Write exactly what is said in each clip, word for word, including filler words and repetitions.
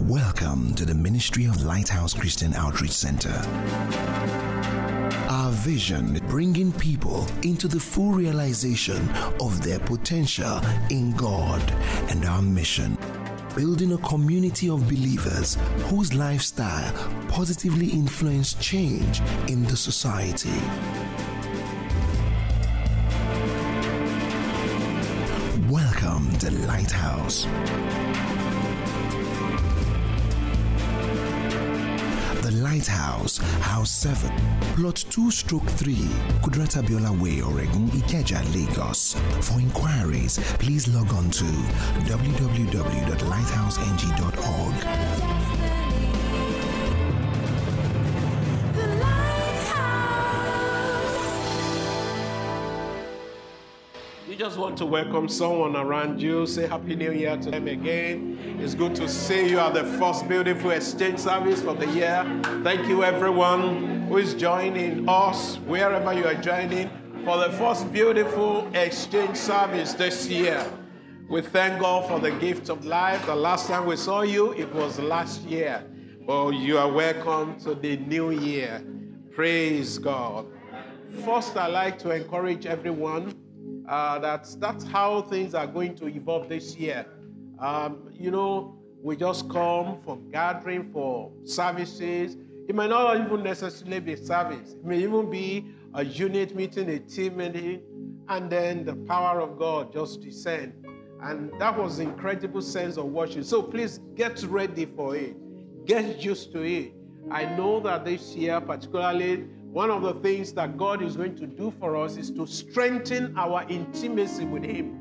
Welcome to the ministry of Lighthouse Christian Outreach Center. Our vision is bringing people into the full realization of their potential in God, and our mission, building a community of believers whose lifestyle positively influence change in the society. Welcome to Lighthouse. The Lighthouse, House seven, Plot two stroke three, Kudrata Biola Way, Oregon, Ikeja, Lagos. For inquiries, please log on to w w w dot lighthouse n g dot org. You just want to welcome someone around you. Say Happy New Year to them again. It's good to see you at the first beautiful exchange service for the year. Thank you everyone who is joining us, wherever you are joining, for the first beautiful exchange service this year. We thank God for the gift of life. The last time we saw you, it was last year. Well, you are welcome to the new year. Praise God. First, I'd like to encourage everyone Uh, that's, that's how things are going to evolve this year. Um, you know, we just come for gathering, for services. It might not even necessarily be service. It may even be a unit meeting, a team meeting, and then the power of God just descend. And that was the incredible sense of worship. So please get ready for it. Get used to it. I know that this year particularly, one of the things that God is going to do for us is to strengthen our intimacy with Him.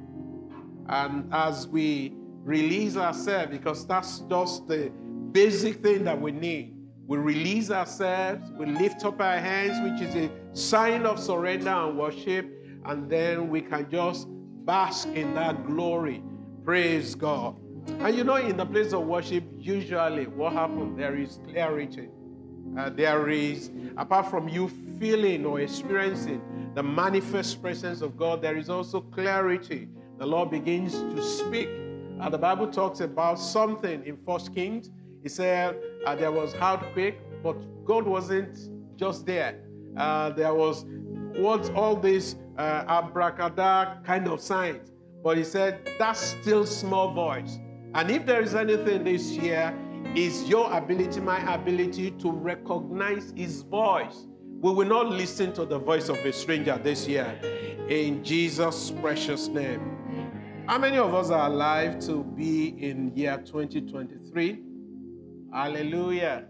And as we release ourselves, because that's just the basic thing that we need, we release ourselves, we lift up our hands, which is a sign of surrender and worship, and then we can just bask in that glory. Praise God. And you know, in the place of worship, usually what happens, there is clarity. Uh, there is, apart from you feeling or experiencing the manifest presence of God, there is also clarity. The Lord begins to speak. Uh, the Bible talks about something in First Kings. He said uh, there was earthquake, but God wasn't just there. Uh, there was what all these uh, abracadabra kind of signs. But He said, that still small voice. And if there is anything this year, is your ability, my ability to recognize His voice. We will not listen to the voice of a stranger this year. In Jesus' precious name. How many of us are alive to be in year twenty twenty-three? Hallelujah.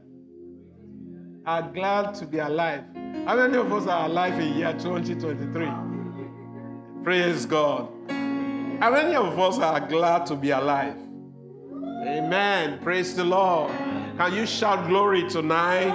Are glad to be alive. How many of us are alive in year twenty twenty-three? Praise God. How many of us are glad to be alive? Amen. Praise the Lord. Can you shout glory tonight?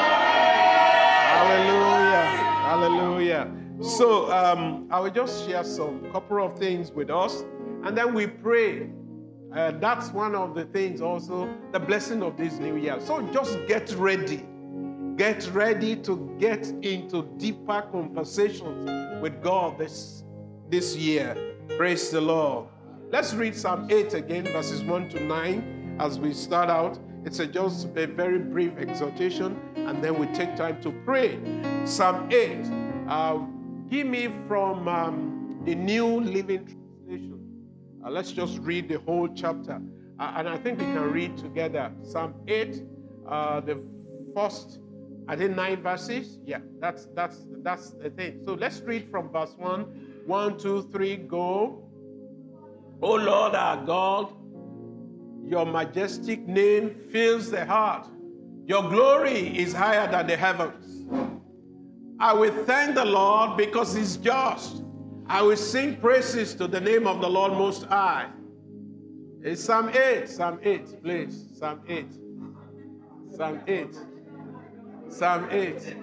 Hallelujah. Hallelujah. So um, I will just share some couple of things with us, and then we pray. Uh, that's one of the things also, the blessing of this new year. So just get ready. Get ready to get into deeper conversations with God this, this year. Praise the Lord. Let's read Psalm eight again, verses one to nine, as we start out. It's a, just a very brief exhortation, and then we take time to pray. Psalm eight. Uh, give me from um, the New Living Translation. Uh, let's just read the whole chapter. Uh, and I think we can read together. Psalm eight, uh, the first, I think nine verses. Yeah, that's, that's, that's the thing. So let's read from verse one. One, two, three, go. O Lord our God, your majestic name fills the heart. Your glory is higher than the heavens. I will thank the Lord because He's just. I will sing praises to the name of the Lord Most High. It's Psalm eight. Psalm eight, please. Psalm eight. Psalm eight. Psalm eight.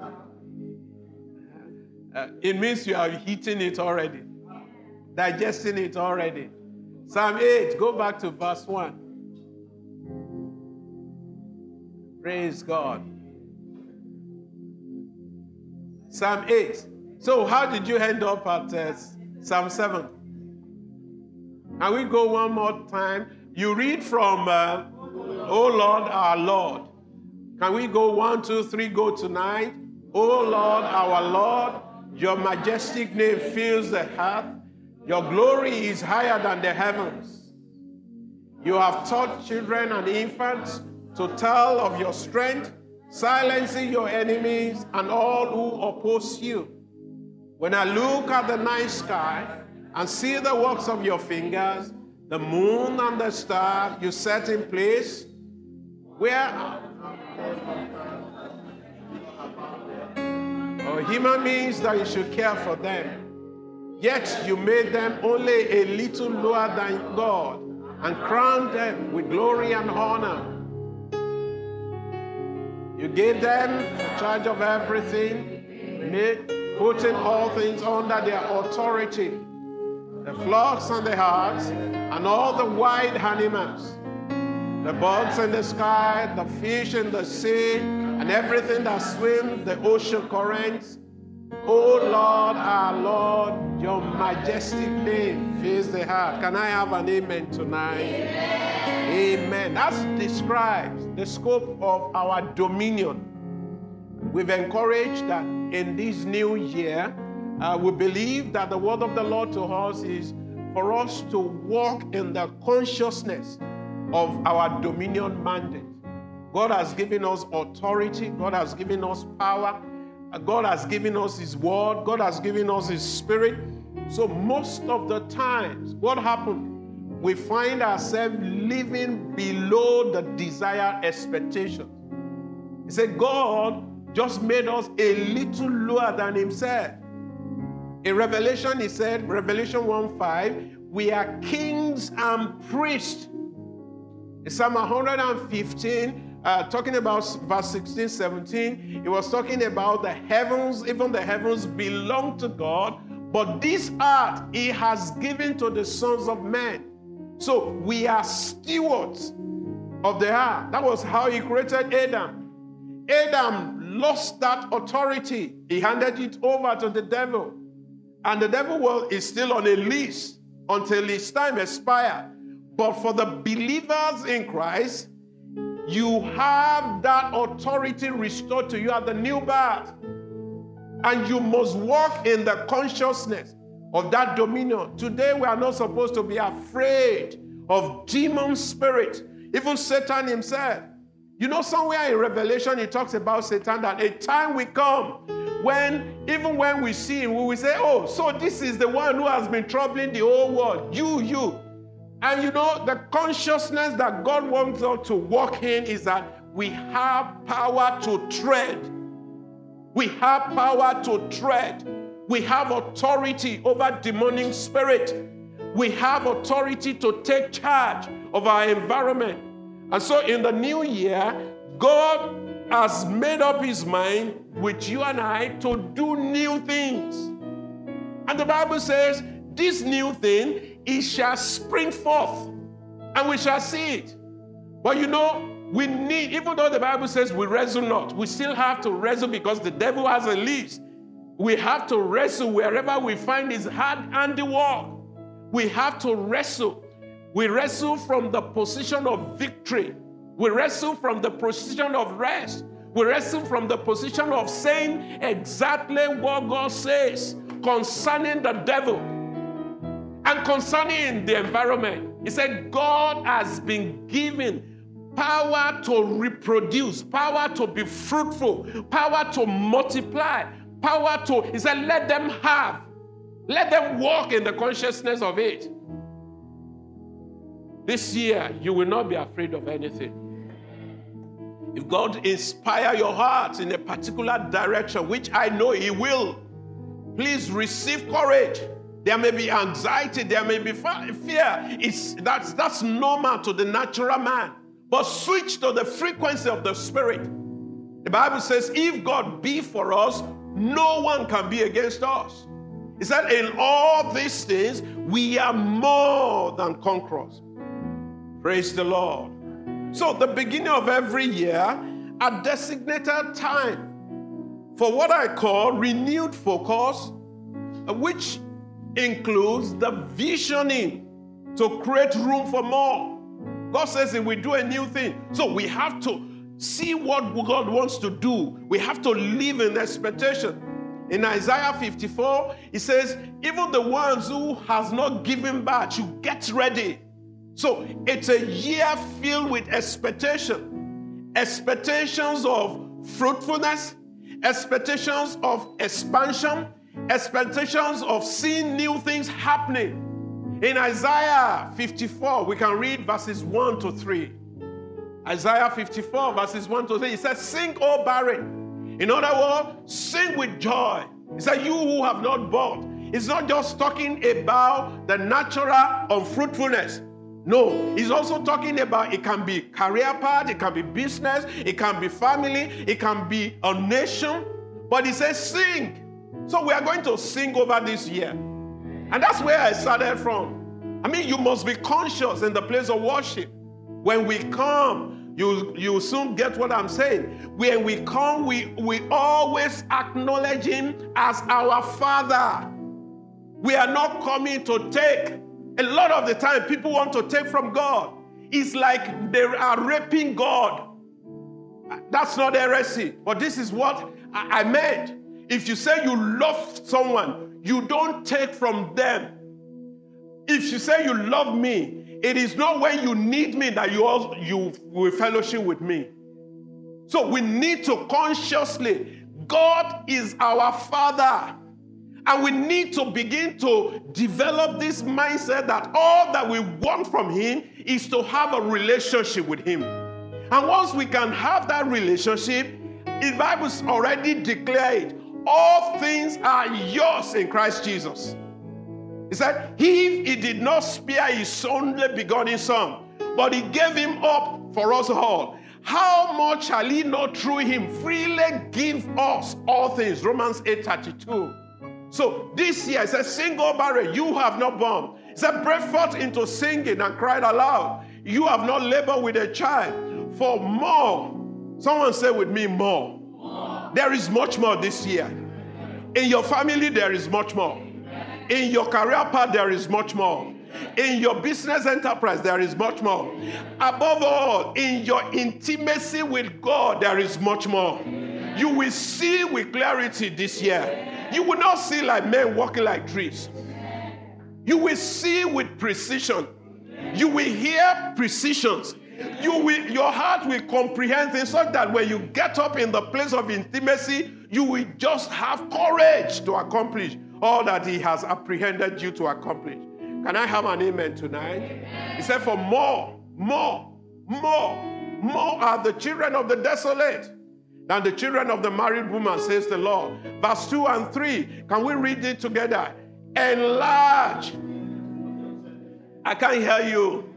Uh, it means you are eating it already. Digesting it already. Psalm eight, go back to verse one. Praise God. Psalm eight. So how did you end up at uh, Psalm seven? And we go one more time. You read from uh, Oh Lord, our Lord. Can we go one, two, three, go tonight? Oh Lord, our Lord, your majestic name fills the earth. Your glory is higher than the heavens. You have taught children and infants to tell of your strength, silencing your enemies and all who oppose you. When I look at the night sky and see the works of your fingers, the moon and the star you set in place, where or human beings that you should care for them. Yet you made them only a little lower than God and crowned them with glory and honor. You gave them charge of everything, made, putting all things under their authority, the flocks and the herds, and all the wild animals, the birds in the sky, the fish in the sea, and everything that swims the ocean currents. Oh Lord, our Lord, your majestic name fills the heart. Can I have an amen tonight? Amen. Amen. That describes the scope of our dominion. We've encouraged that in this new year, uh, we believe that the word of the Lord to us is for us to walk in the consciousness of our dominion mandate. God has given us authority. God has given us power. God has given us His word. God has given us His spirit. So most of the times, what happened? We find ourselves living below the desired expectation. He said, God just made us a little lower than Himself. In Revelation, He said, Revelation one five, we are kings and priests. In Psalm one fifteen, Uh, talking about verse sixteen, seventeen, it was talking about the heavens. Even the heavens belong to God, but this earth He has given to the sons of men. So we are stewards of the earth. That was how He created Adam. Adam lost that authority. He handed it over to the devil. And the devil well, is still on a leash until his time expires. But for the believers in Christ, you have that authority restored to you at the new birth. And you must walk in the consciousness of that dominion. Today, we are not supposed to be afraid of demon spirit, even Satan himself. You know, somewhere in Revelation, it talks about Satan, that a time will come when, even when we see him, we will say, oh, so this is the one who has been troubling the whole world. You, you. And you know, the consciousness that God wants us to walk in is that we have power to tread. We have power to tread. We have authority over demonic spirit. We have authority to take charge of our environment. And so in the new year, God has made up His mind with you and I to do new things. And the Bible says, this new thing, it shall spring forth, and we shall see it. But you know, we need, even though the Bible says we wrestle not, we still have to wrestle because the devil has a leash. We have to wrestle wherever we find his hard handiwork. We have to wrestle. We wrestle from the position of victory. We wrestle from the position of rest. We wrestle from the position of saying exactly what God says concerning the devil. And concerning the environment, He said God has been given power to reproduce, power to be fruitful, power to multiply, power to, He said, let them have, let them walk in the consciousness of it. This year, you will not be afraid of anything. If God inspire your heart in a particular direction, which I know He will, please receive courage. There may be anxiety, there may be fear. It's, that's, that's normal to the natural man. But switch to the frequency of the Spirit. The Bible says, if God be for us, no one can be against us. He said, in all these things, we are more than conquerors. Praise the Lord. So the beginning of every year, a designated time for what I call renewed focus, which includes the visioning to create room for more. God says He will do a new thing. So we have to see what God wants to do. We have to live in expectation. In Isaiah fifty-four, it says, even the ones who has not given birth, you get ready. So it's a year filled with expectation. Expectations of fruitfulness, expectations of expansion, expectations of seeing new things happening. In Isaiah fifty-four, we can read verses one to three. Isaiah fifty-four, verses one to three, it says, sing, O barren. In other words, sing with joy. It said, you who have not borne. It's not just talking about the natural unfruitfulness. No, he's also talking about, it can be career path, it can be business, it can be family, it can be a nation. But he says, sing. So we are going to sing over this year. And that's where I started from. I mean, you must be conscious in the place of worship. When we come, you you soon get what I'm saying. When we come, we, we always acknowledge Him as our Father. We are not coming to take. A lot of the time, people want to take from God. It's like they are raping God. That's not heresy. But this is what I, I meant. If you say you love someone, you don't take from them. If you say you love me, it is not when you need me that you also, you will fellowship with me. So we need to consciously, God is our Father. And we need to begin to develop this mindset that all that we want from Him is to have a relationship with Him. And once we can have that relationship, the Bible's already declared, all things are yours in Christ Jesus. He said, He, he did not spare His only begotten Son, but He gave Him up for us all. How much shall He not through Him freely give us all things? Romans eight thirty-two. So this year, it says, sing, O barren, you have not borne. It said, break forth into singing and cried aloud. You have not labored with a child. For more, someone say with me, more. more. There is much more this year. In your family, there is much more. In your career path, there is much more. In your business enterprise, there is much more. Above all, in your intimacy with God, there is much more. You will see with clarity this year. You will not see like men walking like trees. You will see with precision. You will hear precisions. You will, your heart will comprehend things so that when you get up in the place of intimacy, you will just have courage to accomplish all that He has apprehended you to accomplish. Can I have an amen tonight? Amen. He said, for more, more, more, more are the children of the desolate than the children of the married woman, says the Lord. Verse two and three, can we read it together? Enlarge. I can't hear you.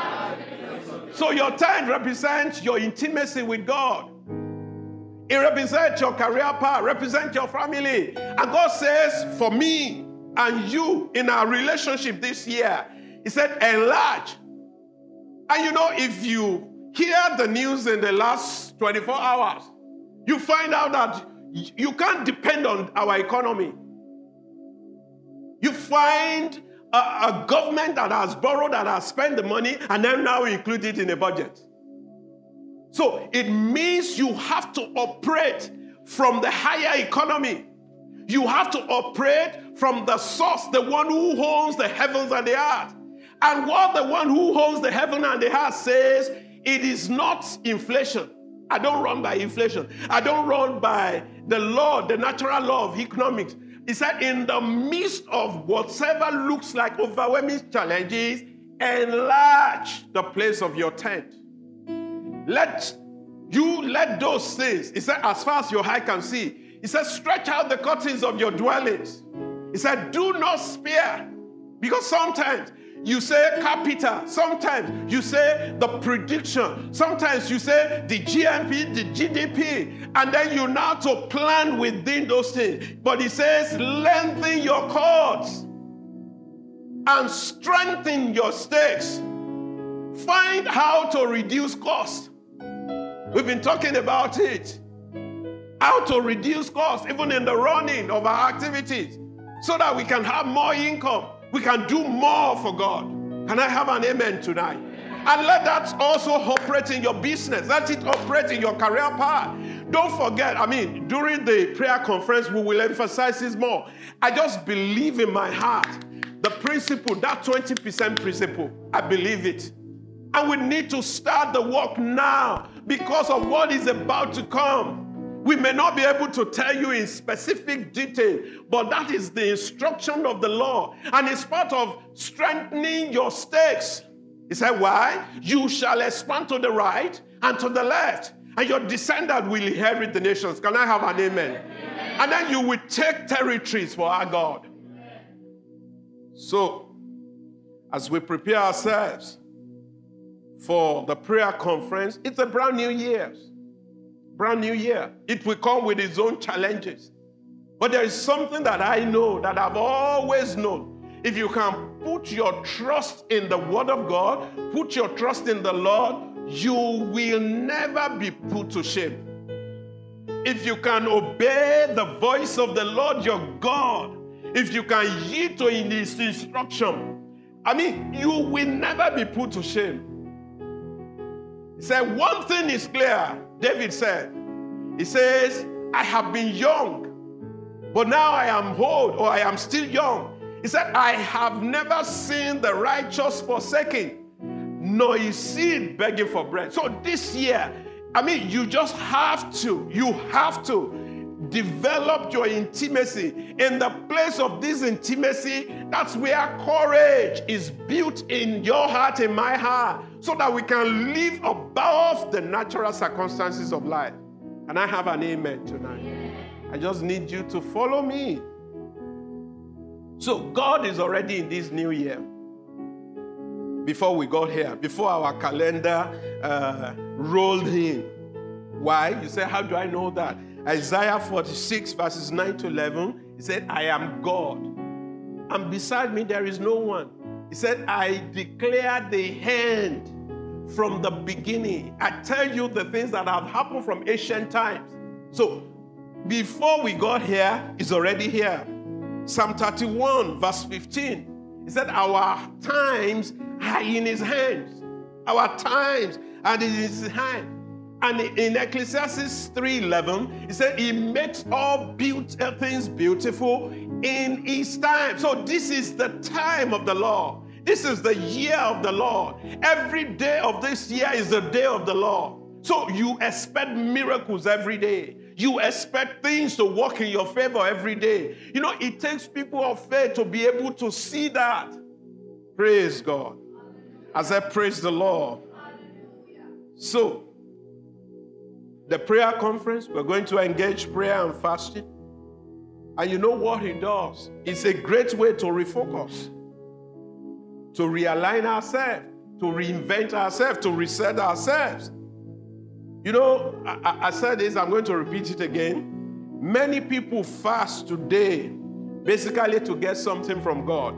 So your tent represents your intimacy with God. It represents your career path, represents your family. And God says, for me and you in our relationship this year, He said, enlarge. And you know, if you hear the news in the last twenty-four hours, you find out that you can't depend on our economy. You find a, a government that has borrowed, that has spent the money, and then now include it in a budget. So it means you have to operate from the higher economy. You have to operate from the source, the one who owns the heavens and the earth. And what the one who owns the heaven and the earth says, it is not inflation. I don't run by inflation. I don't run by the law, the natural law of economics. He said, in the midst of whatever looks like overwhelming challenges, enlarge the place of your tent. Let you let those things, he said, as far as your eye can see, he said, stretch out the curtains of your dwellings. He said, do not spare. Because sometimes you say capital, sometimes you say the prediction, sometimes you say the G N P, the G D P, and then you now to plan within those things. But he says, lengthen your cords and strengthen your stakes. Find how to reduce costs. We've been talking about it. How to reduce costs, even in the running of our activities, so that we can have more income. We can do more for God. Can I have an amen tonight? And let that also operate in your business. Let it operate in your career path. Don't forget, I mean, during the prayer conference, we will emphasize this more. I just believe in my heart the principle, that twenty percent principle. I believe it. And we need to start the work now because of what is about to come. We may not be able to tell you in specific detail, but that is the instruction of the Lord. And it's part of strengthening your stakes. He said, why? You shall expand to the right and to the left, and your descendant will inherit the nations. Can I have an amen? Amen. And then you will take territories for our God. So, as we prepare ourselves for the prayer conference, it's a brand new year. Brand new year. It will come with its own challenges. But there is something that I know, that I've always known. If you can put your trust in the Word of God, put your trust in the Lord, you will never be put to shame. If you can obey the voice of the Lord your God, if you can yield to His instruction, I mean, you will never be put to shame. He said, one thing is clear, David said. He says, I have been young, but now I am old, or I am still young. He said, I have never seen the righteous forsaken, nor his seed begging for bread. So this year, I mean, you just have to, you have to develop your intimacy. In the place of this intimacy, that's where courage is built in your heart, in my heart, so that we can live above the natural circumstances of life. And I have an amen tonight. I just need you to follow me. So God is already in this new year. Before we got here, before our calendar uh, rolled in. Why? You say, how do I know that? Isaiah forty-six verses nine to eleven, he said, I am God, and beside me there is no one. He said, I declare the end from the beginning. I tell you the things that have happened from ancient times. So before we got here, he's already here. Psalm thirty-one verse fifteen, he said, our times are in his hands. Our times are in his hand. And in Ecclesiastes three eleven, he said, he makes all beautiful things beautiful in his time. So this is the time of the Lord. This is the year of the Lord. Every day of this year is the day of the Lord. So you expect miracles every day. You expect things to work in your favor every day. You know, it takes people of faith to be able to see that. Praise God. As I praise the Lord. So, the prayer conference, we're going to engage prayer and fasting. And you know what it does? It's a great way to refocus, to realign ourselves, to reinvent ourselves, to reset ourselves. You know, I, I said this, I'm going to repeat it again. Many people fast today basically to get something from God.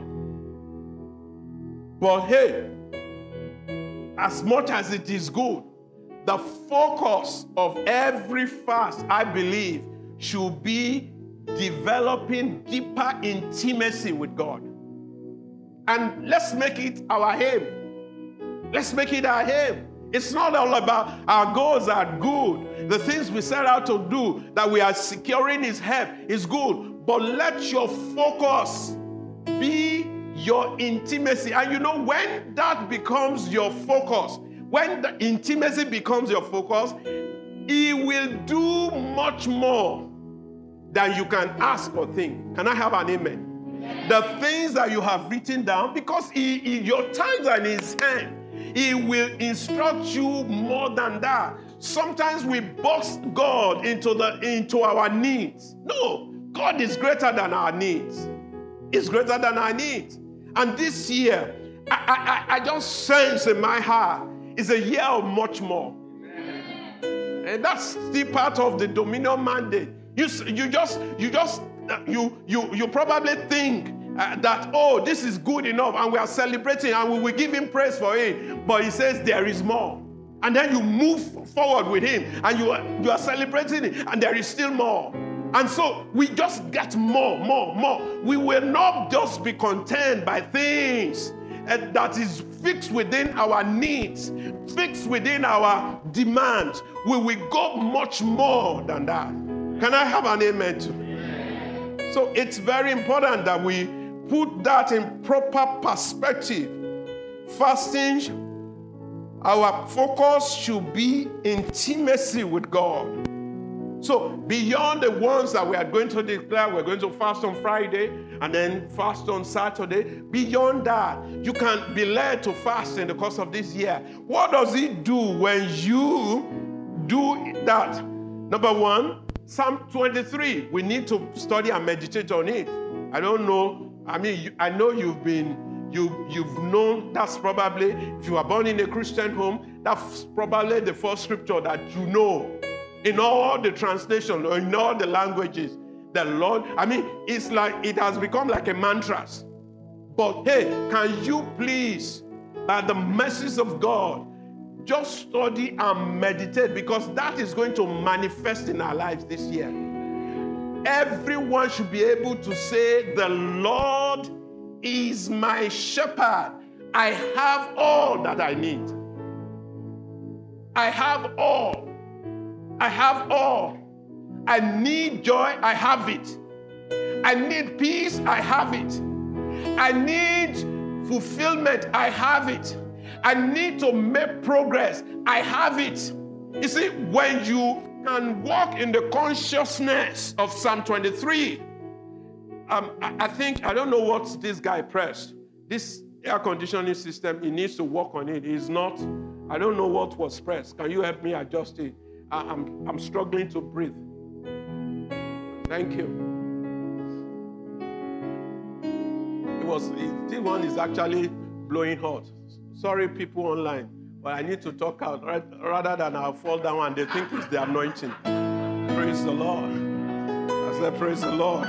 But hey, as much as it is good, the focus of every fast, I believe, should be developing deeper intimacy with God. And let's make it our aim. Let's make it our aim. It's not all about our goals are good. The things we set out to do, that we are securing His help, is good. But let your focus be your intimacy. And you know, when that becomes your focus, when the intimacy becomes your focus, He will do much more than you can ask or think. Can I have an amen? Yes. The things that you have written down, because he, he, your times are in His hand, He will instruct you more than that. Sometimes we box God into, the, into our needs. No, God is greater than our needs. He's greater than our needs. And this year, I, I, I just sense in my heart, it's a year of much more. Amen. And that's still part of the dominion mandate. You, you just, you just, you, you, you probably think uh, that, oh, this is good enough, and we are celebrating, and we will give Him praise for it. But He says there is more. And then you move forward with Him, and you are, you are celebrating it, and there is still more. And so we just get more, more, more. We will not just be content by things uh, that is fixed within our needs, fixed within our demands, we will go much more than that. Can I have an amen too? So it's very important that we put that in proper perspective. Fasting, our focus should be intimacy with God. So beyond the ones that we are going to declare, we're going to fast on Friday and then fast on Saturday. Beyond that, you can be led to fast in the course of this year. What does it do when you do that? Number one, Psalm twenty-three. We need to study and meditate on it. I don't know. I mean, you, I know you've been, you, you've known that's probably, if you are born in a Christian home, that's probably the first scripture that you know. In all the translations, or in all the languages, the Lord, I mean, it's like, it has become like a mantra. But hey, can you please, by the mercies of God, just study and meditate, because that is going to manifest in our lives this year. Everyone should be able to say, the Lord is my shepherd. I have all that I need. I have all. I have all. I need joy, I have it. I need peace, I have it. I need fulfillment, I have it. I need to make progress, I have it. You see, when you can walk in the consciousness of Psalm twenty-three, um, I, I think, I don't know what this guy pressed. This air conditioning system, he needs to work on it. It's not, I don't know what was pressed. Can you help me adjust it? I'm, I'm struggling to breathe. Thank you. It was, it, this one is actually blowing hot. Sorry, people online, but I need to talk out right, rather than I'll fall down and they think it's the anointing. Praise the Lord. I said, praise the Lord.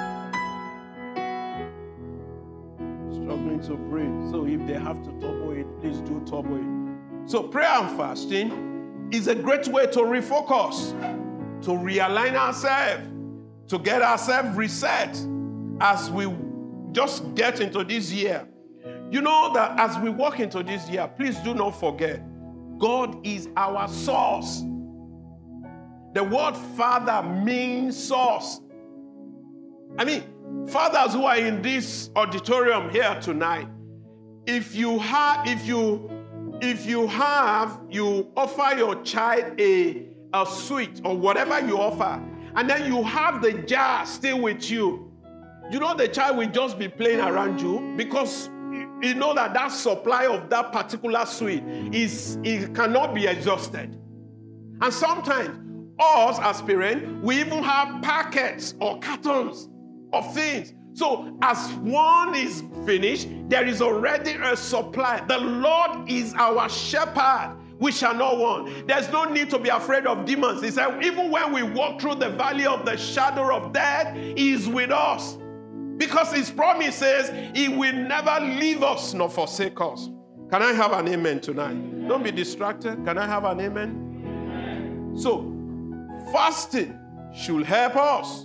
Struggling to breathe. So if they have to turbo it, please do turbo it. So prayer and fasting is a great way to refocus, to realign ourselves, to get ourselves reset as we just get into this year. You know that as we walk into this year, please do not forget, God is our source. The word Father means source. I mean, fathers who are in this auditorium here tonight, if you have, if you If you have, you offer your child a, a sweet or whatever you offer, and then you have the jar still with you, you know the child will just be playing around you, because you know that that supply of that particular sweet is, it cannot be exhausted. And sometimes us as parents, we even have packets or cartons of things. So as one is finished, there is already a supply. The Lord is our shepherd. We shall not want. There's no need to be afraid of demons. He said, even when we walk through the valley of the shadow of death, He is with us. Because His promise says He will never leave us nor forsake us. Can I have an amen tonight? Don't be distracted. Can I have an amen? So, fasting should help us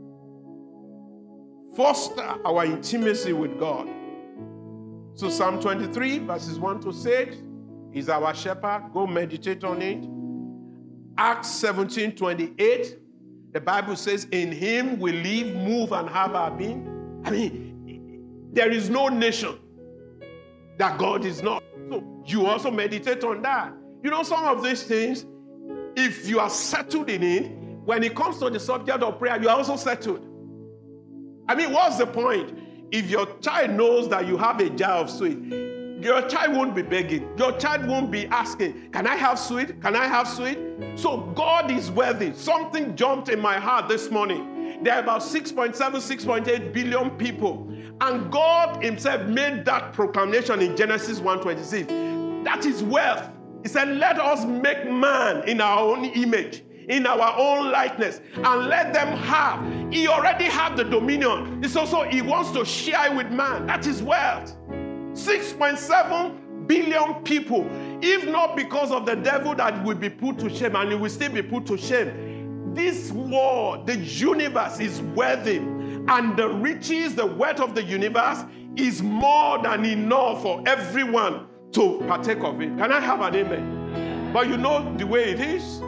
foster our intimacy with God. So Psalm twenty-three, verses one to six, is our shepherd. Go meditate on it. Acts seventeen twenty-eight, the Bible says, in Him we live, move, and have our being. I mean, there is no nation that God is not. So you also meditate on that. You know, some of these things, if you are settled in it, when it comes to the subject of prayer, you are also settled. I mean, what's the point? If your child knows that you have a jar of sweet, your child won't be begging. Your child won't be asking, can I have sweet? Can I have sweet? So God is worthy. Something jumped in my heart this morning. There are about six point seven, six point eight billion people. And God Himself made that proclamation in Genesis one twenty-six. That is wealth. He said, let us make man in our own image, in our own likeness, and let them have. He already have the dominion. It's also He wants to share with man. That is wealth. six point seven billion people. If not because of the devil that will be put to shame, and he will still be put to shame, this world, the universe is worthy. And the riches, the wealth of the universe is more than enough for everyone to partake of it. Can I have an amen? But you know the way it is.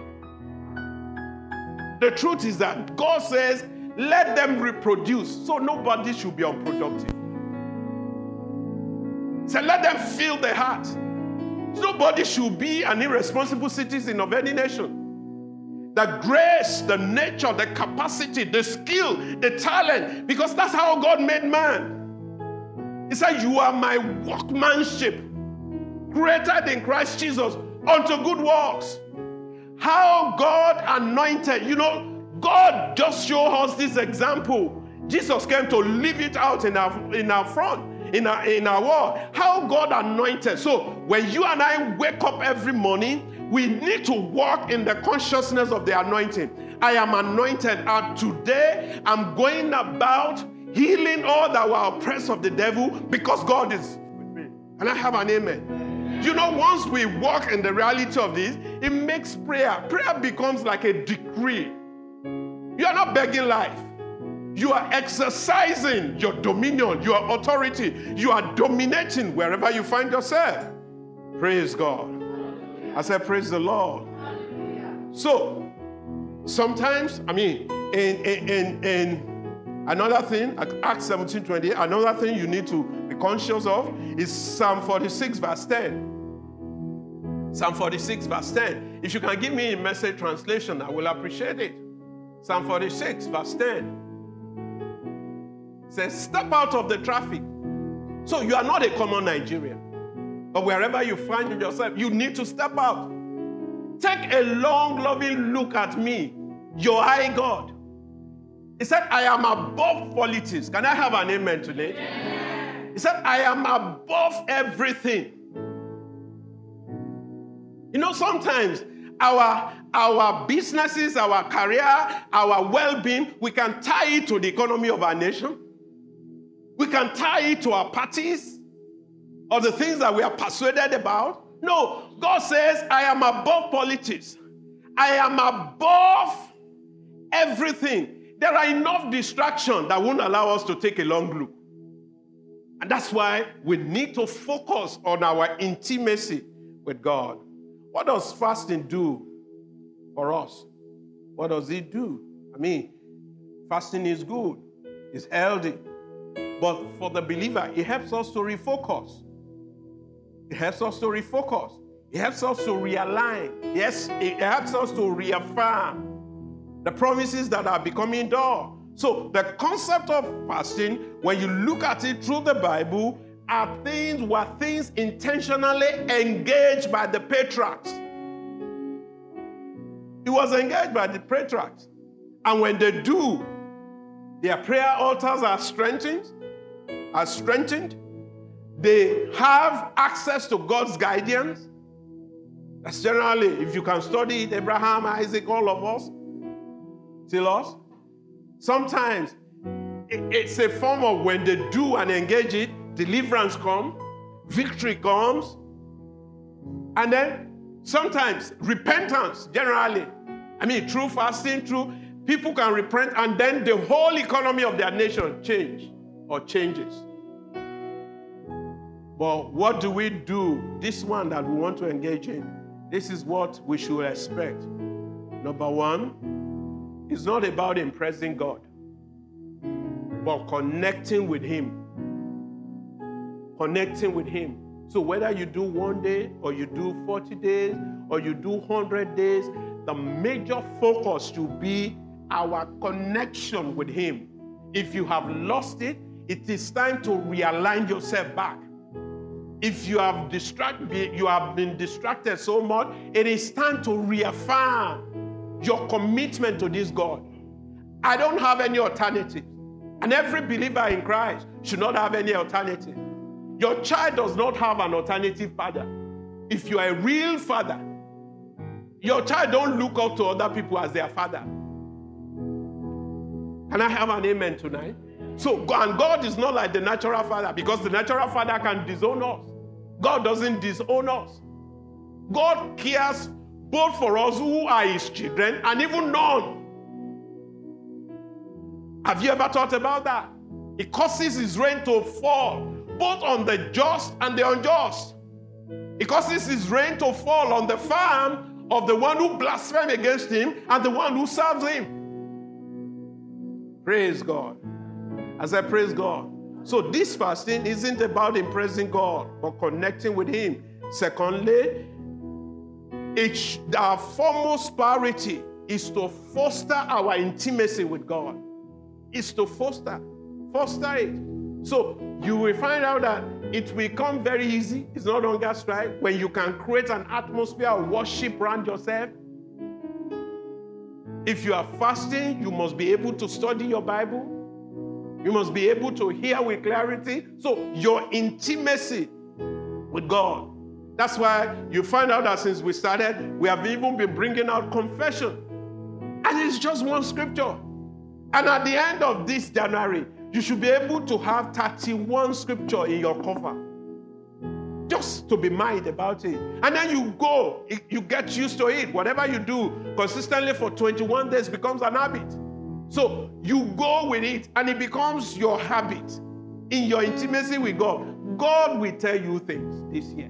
The truth is that God says, let them reproduce, so nobody should be unproductive. So let them fill their heart. Nobody should be an irresponsible citizen of any nation. The grace, the nature, the capacity, the skill, the talent, because that's how God made man. He said, you are my workmanship, created in Christ Jesus unto good works. How God anointed, you know, God just showed us this example. Jesus came to live it out in our, in our front, in our, in our world. How God anointed. So when you and I wake up every morning, we need to walk in the consciousness of the anointing. I am anointed, and today I'm going about healing all that were oppressed of the devil because God is with me. And I have an amen. You know, once we walk in the reality of this, it makes prayer. Prayer becomes like a decree. You are not begging life. You are exercising your dominion, your authority. You are dominating wherever you find yourself. Praise God. I said, praise the Lord. So, sometimes, I mean, in, in, in, in another thing, Acts seventeen twenty, another thing you need to be conscious of is Psalm forty-six, verse ten. Psalm forty-six, verse ten. If you can give me a message translation, I will appreciate it. Psalm forty-six, verse ten. Says, step out of the traffic. So you are not a common Nigerian. But wherever you find yourself, you need to step out. Take a long, loving look at me, your high God. He said, I am above politics. Can I have an amen today? Yeah. He said, I am above everything. You know, sometimes our, our businesses, our career, our well-being, we can tie it to the economy of our nation. We can tie it to our parties or the things that we are persuaded about. No, God says, I am above politics. I am above everything. There are enough distractions that won't allow us to take a long look. And that's why we need to focus on our intimacy with God. What does fasting do for us? What does it do? I mean, fasting is good. It's healthy. But for the believer, it helps us to refocus. It helps us to refocus. It helps us to realign. Yes, it helps us to reaffirm the promises that are becoming door. So the concept of fasting, when you look at it through the Bible, are things were things intentionally engaged by the patriarchs. It was engaged by the patriarchs. And when they do, their prayer altars are strengthened, are strengthened. They have access to God's guidance. That's generally, if you can study it, Abraham, Isaac, all of us, till us. Sometimes it's a form of when they do and engage it, deliverance comes, victory comes, and then sometimes repentance, generally. I mean, through fasting, through people can repent, and then the whole economy of their nation change or changes. But what do we do? This one that we want to engage in, this is what we should expect. Number one, it's not about impressing God, but connecting with Him. Connecting with Him. So whether you do one day, or you do forty days, or you do one hundred days, the major focus should be our connection with Him. If you have lost it, it is time to realign yourself back. If you have distracted, you have been distracted so much, it is time to reaffirm your commitment to this God. I don't have any alternative. And every believer in Christ should not have any alternative. Your child does not have an alternative father. If you are a real father, your child don't look up to other people as their father. Can I have an amen tonight? So, and God is not like the natural father, because the natural father can disown us. God doesn't disown us. God cares both for us who are His children and even none. Have you ever thought about that? He causes his rain to fall, both on the just and the unjust. He causes his rain to fall on the farm of the one who blasphemes against him and the one who serves him. Praise God. As I praise God. So this fasting isn't about impressing God, but connecting with him. Secondly, it's our foremost priority is to foster our intimacy with God. It's to foster, foster it. So you will find out that it will come very easy. It's not hunger strike. When you can create an atmosphere of worship around yourself. If you are fasting, you must be able to study your Bible. You must be able to hear with clarity. So your intimacy with God. That's why you find out that since we started, we have even been bringing out confession. And it's just one scripture. And at the end of this January, you should be able to have thirty-one scripture in your cover. Just to be mind about it. And then you go, you get used to it. Whatever you do consistently for twenty-one days becomes an habit. So you go with it and it becomes your habit. In your intimacy with God, God will tell you things this year.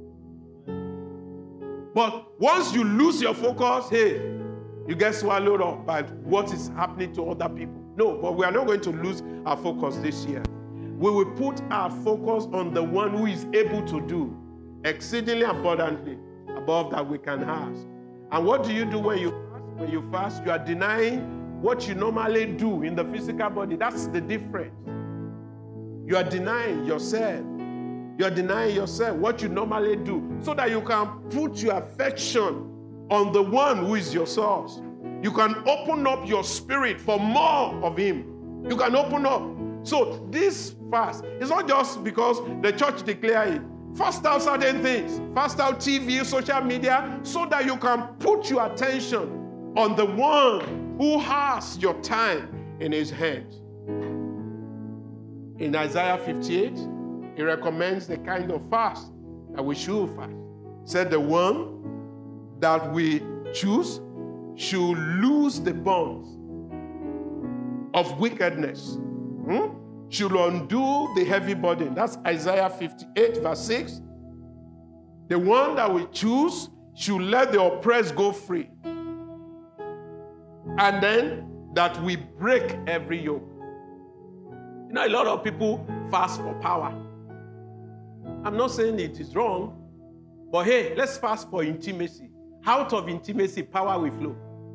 But once you lose your focus, hey, you get swallowed up by what is happening to other people. No, but we are not going to lose our focus this year. We will put our focus on the one who is able to do exceedingly abundantly above that we can ask. And what do you do when you fast? When you fast, you are denying what you normally do in the physical body. That's the difference. You are denying yourself. You are denying yourself what you normally do so that you can put your affection on the one who is your source. You can open up your spirit for more of him. You can open up. So this fast is not just because the church declared it. Fast out certain things. Fast out T V, social media, so that you can put your attention on the one who has your time in his hands. In Isaiah fifty-eight, he recommends the kind of fast that we should fast. He said the one that we choose should lose the bonds of wickedness. Hmm? Should undo the heavy burden. That's Isaiah fifty-eight, verse six. The one that we choose should let the oppressed go free. And then that we break every yoke. You know, a lot of people fast for power. I'm not saying it is wrong, but hey, let's fast for intimacy. Out of intimacy, power will flow.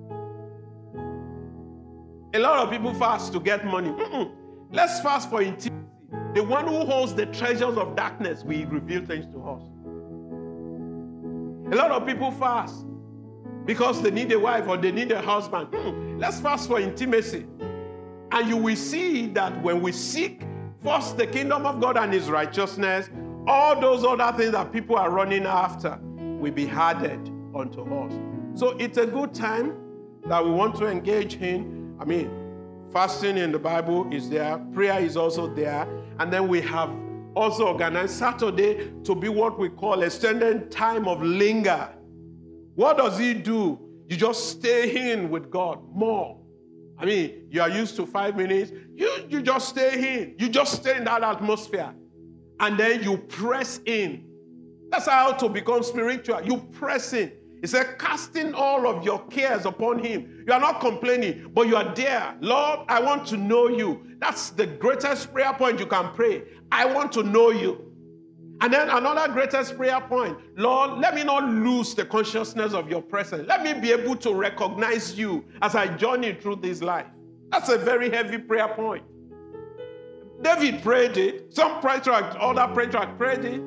A lot of people fast to get money. Mm-mm. Let's fast for intimacy. The one who holds the treasures of darkness will reveal things to us. A lot of people fast because they need a wife or they need a husband. Mm-mm. Let's fast for intimacy. And you will see that when we seek first the kingdom of God and his righteousness, all those other things that people are running after will be added unto us. So it's a good time that we want to engage in. I mean, fasting in the Bible is there. Prayer is also there. And then we have also organized Saturday to be what we call extended time of linger. What does he do? You just stay in with God more. I mean, you are used to five minutes. You, you just stay in. You just stay in that atmosphere. And then you press in. That's how to become spiritual. You press in. He said, casting all of your cares upon him. You are not complaining, but you are there. Lord, I want to know you. That's the greatest prayer point you can pray. I want to know you. And then another greatest prayer point. Lord, let me not lose the consciousness of your presence. Let me be able to recognize you as I journey through this life. That's a very heavy prayer point. David prayed it. Some patriarchs, other patriarchs prayed it.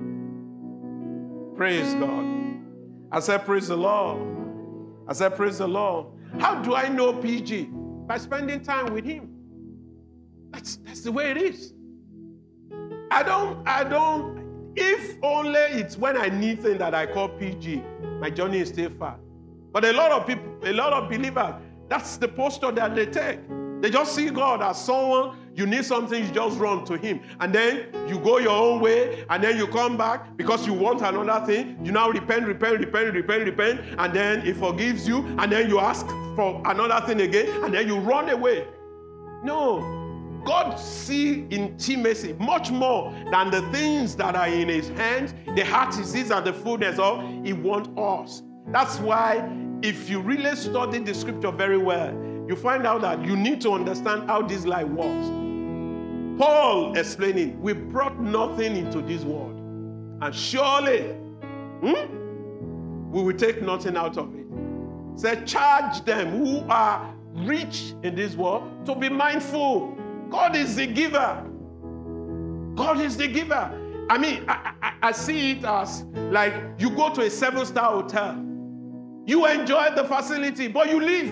Praise God. I said, praise the Lord. I said, praise the Lord. How do I know P G? By spending time with him. That's, that's the way it is. I don't, I don't, if only it's when I need things that I call P G, my journey is still far. But a lot of people, a lot of believers, that's the posture that they take. They just see God as someone, you need something, you just run to him. And then you go your own way, and then you come back because you want another thing. You now repent, repent, repent, repent, repent, and then he forgives you, and then you ask for another thing again, and then you run away. No. God sees intimacy much more than the things that are in his hands. The heart is his and the fullness of. He wants us. That's why if you really study the scripture very well, you find out that you need to understand how this life works. Paul explaining, we brought nothing into this world. And surely, hmm, we will take nothing out of it. Say, charge them who are rich in this world to be mindful. God is the giver. God is the giver. I mean, I, I, I see it as like you go to a seven-star hotel. You enjoy the facility, but you leave.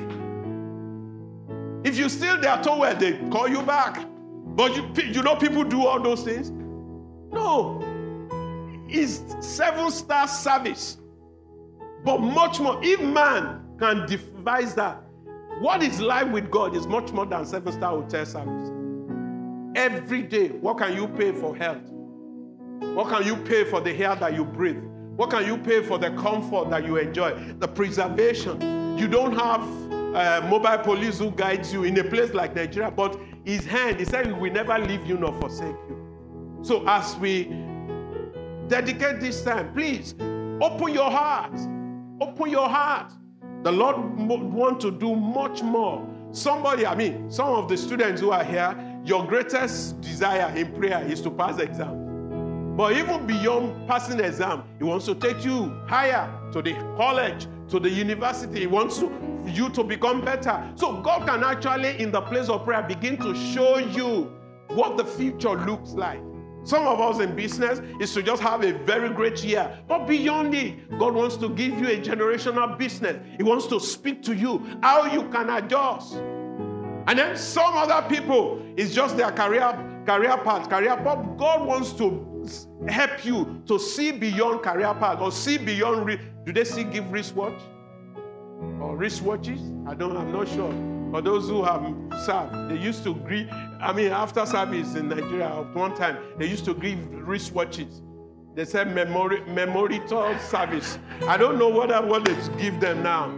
If you steal their towel, they call you back. But you, you know people do all those things? No. It's seven-star service. But much more, if man can devise that, what is life with God is much more than seven-star hotel service. Every day, what can you pay for health? What can you pay for the air that you breathe? What can you pay for the comfort that you enjoy? The preservation. You don't have uh, mobile police who guides you in a place like Nigeria, but his hand, he said, he will never leave you nor forsake you. So as we dedicate this time, please, open your heart. Open your heart. The Lord wants to do much more. Somebody, I mean, some of the students who are here, your greatest desire in prayer is to pass exam. But even beyond passing exam, he wants to take you higher to the college, to the university. He wants to, you to become better. So God can actually, in the place of prayer, begin to show you what the future looks like. Some of us in business is to just have a very great year. But beyond it, God wants to give you a generational business. He wants to speak to you how you can adjust. And then some other people, it's just their career, career path, career path. God wants to help you to see beyond career path or see beyond. Re- Do they still give wristwatch or wristwatches? I don't. I'm not sure. For those who have served, they used to give. I mean, after service in Nigeria, at one time they used to give wristwatches. They said memory, memorial service. I don't know what I want to give them now.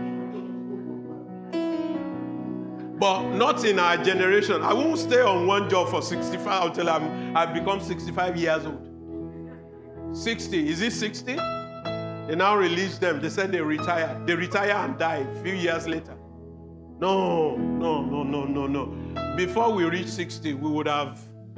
But not in our generation. I won't stay on one job for sixty-five until I'm, I've become sixty-five years old. sixty. Is it sixty? They now release them. They said they retire. They retire and die a few years later. No, no, no, no, no, no. Before we reach sixty, we would have,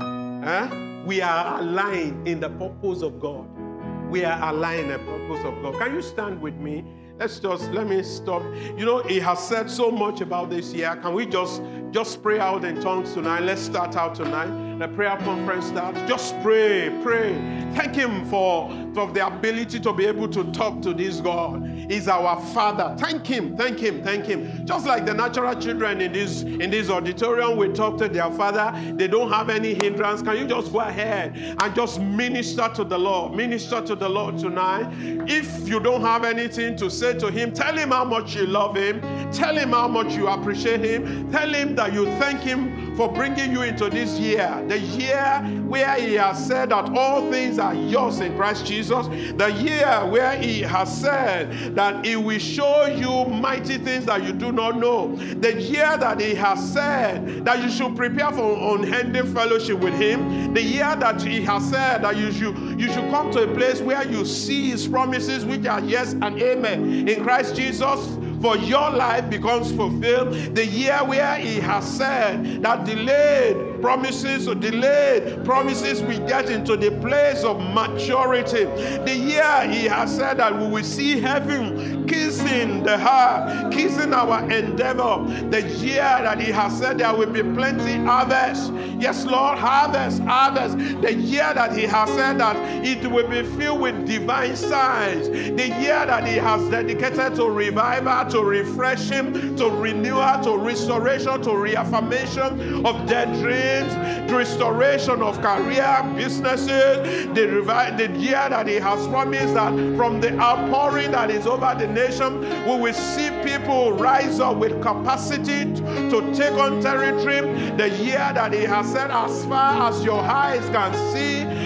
eh? We are aligned in the purpose of God. We are aligned in the purpose of God. Can you stand with me? Let's just, let me stop. You know, he has said so much about this year. Can we just, just pray out in tongues tonight? Let's start out tonight. The prayer conference starts. Just pray, pray. Thank him for, for the ability to be able to talk to this God. He's our Father. Thank him, thank him, thank him. Just like the natural children in this, in this auditorium, we talk to their Father. They don't have any hindrance. Can you just go ahead and just minister to the Lord? Minister to the Lord tonight. If you don't have anything to say to him, tell him how much you love him. Tell him how much you appreciate him. Tell him that you thank him for bringing you into this year. The year where he has said that all things are yours in Christ Jesus. The year where he has said that he will show you mighty things that you do not know. The year that he has said that you should prepare for unending fellowship with him. The year that he has said that you should, you should come to a place where you see his promises, which are yes and amen in Christ Jesus. For your life becomes fulfilled. The year where he has said that delayed promises or delayed promises we get into the place of maturity. The year he has said that we will see heaven kissing the heart, kissing our endeavor. The year that he has said there will be plenty harvest. Yes, Lord, harvest, harvest. The year that he has said that it will be filled with divine signs. The year that he has dedicated to revival, to refreshing, to renewal, to restoration, to reaffirmation of dead dreams, to restoration of career, businesses. The, revi- the year that he has promised that from the outpouring that is over the nation, we will see people rise up with capacity to, to take on territory. The year that he has said, as far as your eyes can see,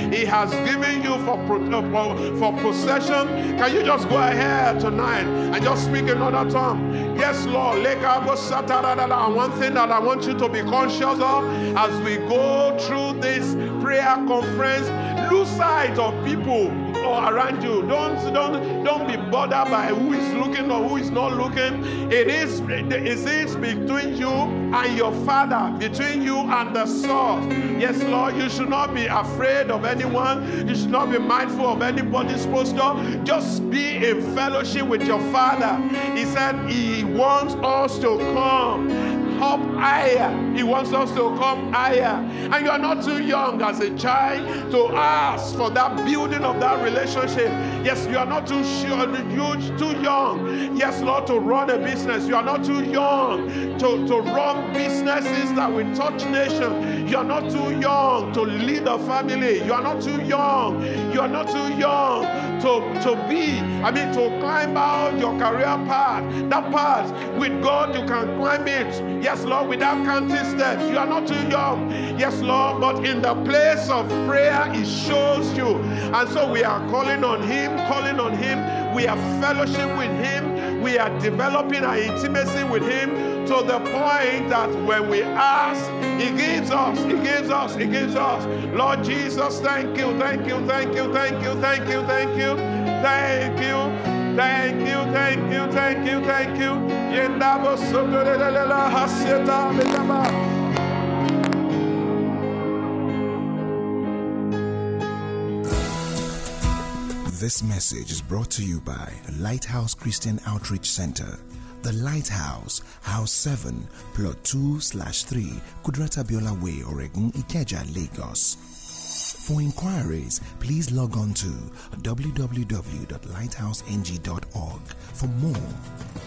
He has given you for, for, for possession. Can you just go ahead tonight and just speak another tongue? Yes, Lord. And one thing that I want you to be conscious of as we go through this prayer conference, lose sight of people around you. Don't, don't, don't be bothered by who is looking or who is not looking. It is, it is between you and your Father, between you and the source. Yes, Lord, you should not be afraid of anyone. You should not be mindful of anybody's posture. Just be in fellowship with your Father. He said he wants us to come up higher. He wants us to come higher. And you are not too young as a child to ask for that building of that relationship. Yes, you are not too sure, you too young. Yes, Lord, to run a business. You are not too young to, to run businesses that will touch nations. You are not too young to lead a family. You are not too young. You are not too young to, to be, I mean, to climb out your career path. That path with God, you can climb it. Yes, Lord, without counting steps. You are not too young. Yes, Lord, but in the place of prayer, it shows you. And so we are calling on Him, calling on Him. We are fellowship with Him. We are developing our intimacy with Him to the point that when we ask, He gives us, He gives us, He gives us. Lord Jesus, thank you, thank you, thank you, thank you, thank you, thank you, thank you. Thank you, thank you, thank you, thank you. This message is brought to you by Lighthouse Christian Outreach Center. The Lighthouse, House seven, Plot two slash three, Kudrata Biola Way, Oregun, Ikeja, Lagos. For inquiries, please log on to w w w dot lighthouse n g dot org for more.